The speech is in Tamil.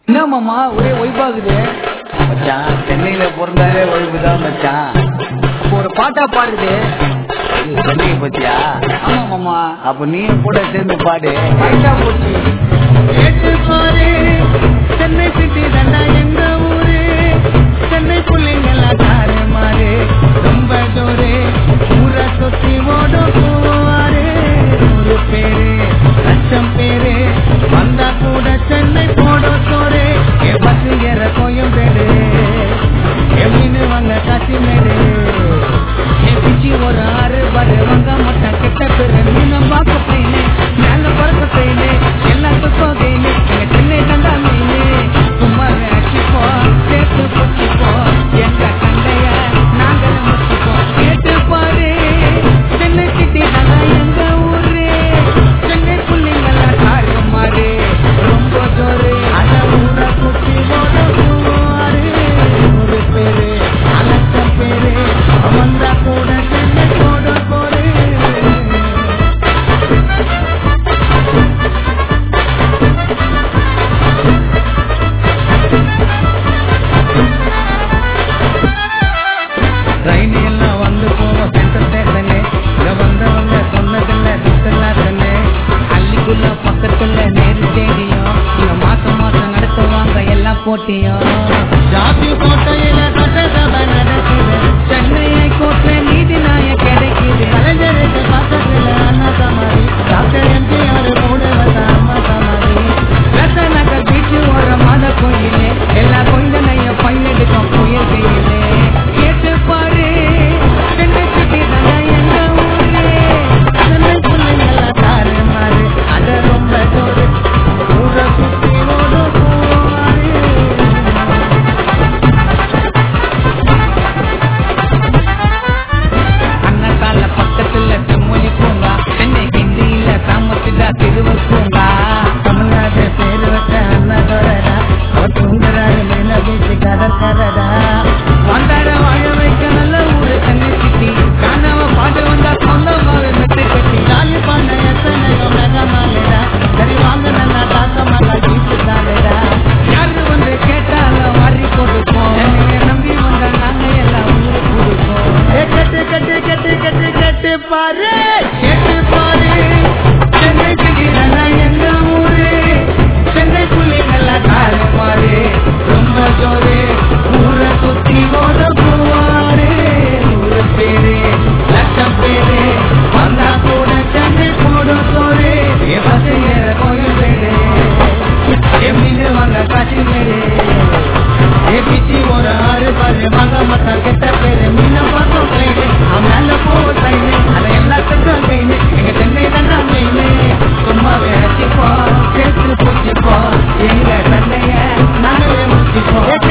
என்ன மாமா ஒரே ஒய்பாகுது மச்சான். சென்னையில பிறந்தாலே ஒய்வு தான் மச்சான். ஒரு பாட்டா பாடுது. சென்னையை பத்தியா? ஆமா மாமா. அப்ப நீ கூட சேர்ந்து பாடு. பாட்டா போச்சு. சென்னை சிட்டி தண்டா எங்க ஊரு. சென்னை பிள்ளைங்கெல்லாம் காரு மாறு ரொம்ப ஜோரு. ஊரை சுத்தி ஓட போவாரு. 100 பேரு 1,00,000 பேரு வந்தா கூட சென்னை போட சோறு. என் பஸ் ஏற கோயம்பேடு, என் மீன் வாங்க காசிமேடு. என் பிச்சி ஒரு 6 பாரு வாங்க மாட்டேன். கெட்ட பேரு மீனம் பார்க்க போயினே, மேல பறக்க போயினே, எல்லாத்துக்கும் கைனே. எங்க சென்னை தண்டா மீனே சும்மா அடிப்போ, சேர்த்து பொச்சிப்போ. எங்க கண்டைய நாங்களும் முச்சிப்போம். கேட்டு பாரு சென்னை சிட்டி தண்டா எங்க ஊரு. சென்னை பிள்ளைங்கெல்லாம் காரு மாறு ரொம்ப ஜோரு. அத ஊரை குட்டி ஓட போவாரு. 100 பேரு 1,00,000 பேரு வந்தா கூட சென்னை போட போரு. ட்ரெயின் எல்லாம் வந்து போவோம் சென்ட்ரல் ஸ்டேஷனு. இங்க வந்தவங்க சொன்னதில்ல சுத்தலாசனு. அள்ளிக்குள்ள பக்கத்துல நேரு ஸ்டேடியம். இங்க மாசம் மாசம் நடத்துவாங்க எல்லாம் போட்டியும். ஜாதி கோட்டையில சட்டசபை நடக்குது. சென்னையை கோட்டை நீதி நாய கிடைக்குது. கலைஞருக்கு பக்கத்துல அண்ணா சமாதி. டாக்டர் எம்ஜிஆர் கூட வந்த அம்மா சமாதி. ரத்தநகர் பீச்சு ஒரு மத கோயிலே. எல்லா கொண்டனைய பையெடுக்கும் புயல் கையிலே. கேட்டு பாரு சென்னை சிட்டி தானே எங்க ஊரு. சென்னை பிள்ளைங்கெல்லாம் காரு மாறு அத ரொம்ப ஜோரு. ஊரை சுத்தி ஓட போவாரு. அண்ணாக்கால பக்கத்துல செம்மொழி பூங்கா. சென்னை ஹிந்தியில சாமத்திதா திருவள் பூங்கா. தமிழ்நாடு பேரு வச்ச அண்ணாதோரடா. அவர் தூங்குறாரு மீன பீச்சு கடற்கரடா. வந்தார வாழ வைக்க நல்ல ஊரு சென்னை சிட்டி. காணாம பாட்டு வந்தா சொந்தமாவே மெட்டு கட்டி. ஜாலி பண்ண எத்தனையோ மெகமாலேடா. சரி வாங்க நல்லா தாக்கமாக ஜீப்பு தாலேடா. யாரு வந்து கேட்டாலும் வாரி கொடுப்போம். என்னைய நம்பி வந்தா நாங்க எல்லாம் ஊருக்கு கொடுப்போம். கட்டு கட்டு கட்டு கட்டு கட்டு பாரு கேட்டு பாரு சென்னை சிட்டி எங்க ஊரு. சென்னை பிள்ளைங்கெல்லாம் காரு மாறு ரொம்ப ஜோரு. ஊரை சுத்தி ஓட போவாரு. 100 பேரு 1,00,000 பேரு வந்தா கூட சென்னை போட சோறு. என் பஸ் ஏற கோயம்பேடு, என் மீன் வாங்க காசிமேடு. என் பிச்சி ஒரு 6 பாரு வாங்க மாட்டான். கெட்ட பேரு மீனம் பார்க்க கைடு. மேல போக கைடு அத எல்லாத்துக்கும் கைடு. எங்க சென்னை தாண்டா மெயினு சும்மாவே அடிப்போம், சேர்த்து பிடிச்சிப்போம். எங்க சென்னைய நாங்களே முடிச்சிப்போம்.